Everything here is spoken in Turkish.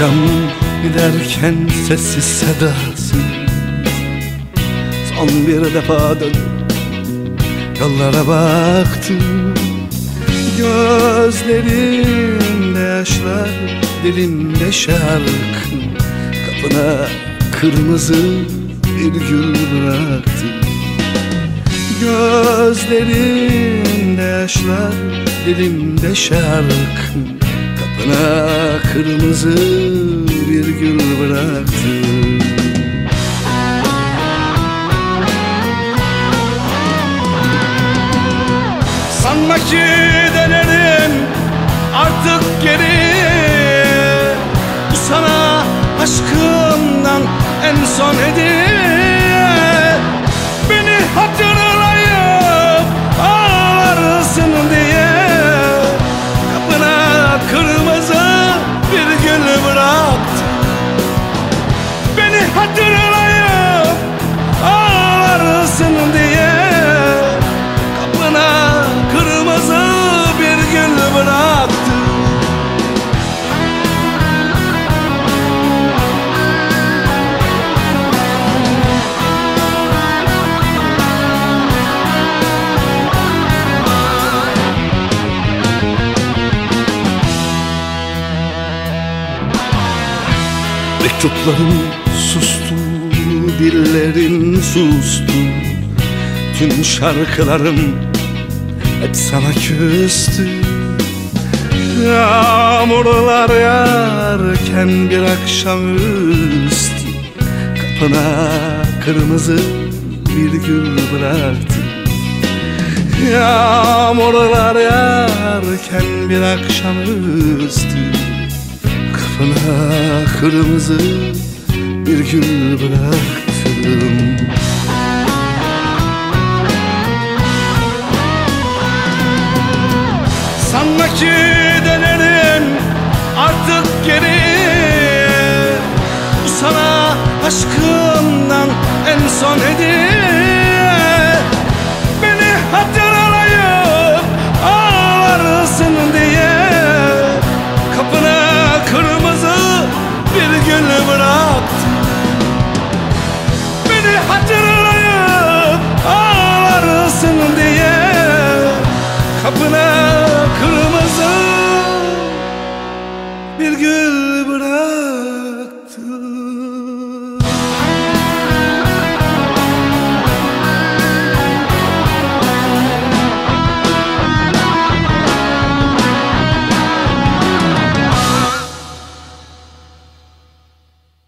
akşam giderken sessiz sedasız son bir defa dönüp yollara baktım. Gözlerimde yaşlar, dilimde şarkı, kapına kırmızı bir gül bıraktım. Gözlerimde yaşlar, dilimde şarkı, kapına kırmızı bir gül bıraktım. Sanma ki dönerim artık geri, bu sana aşkımdan en son hediye. Beni hatırlayıp ağlarsın diye kapına kırmızı bir gül bıraktım. Beni hatırlayıp ağlarsın diye kapına kırmızı bir gül bıraktım. Mektuplarım sustu, dillerim sustu, tüm şarkılarım hep sana küstü. Yağmurlar yağarken bir akşamüstü kapına kırmızı bir gül bıraktım. Yağmurlar yağarken bir akşamüstü kapına kırmızı bir gül bıraktım. Sanma ki dönerim artık geri, bu sana aşkımdan en son hediye. Beni hatırlayıp ağlarsın diye kapına kırmızı bir gül bıraktım. Beni hatırlayıp ağlarsın diye kapına kırmızı bir gül bıraktım.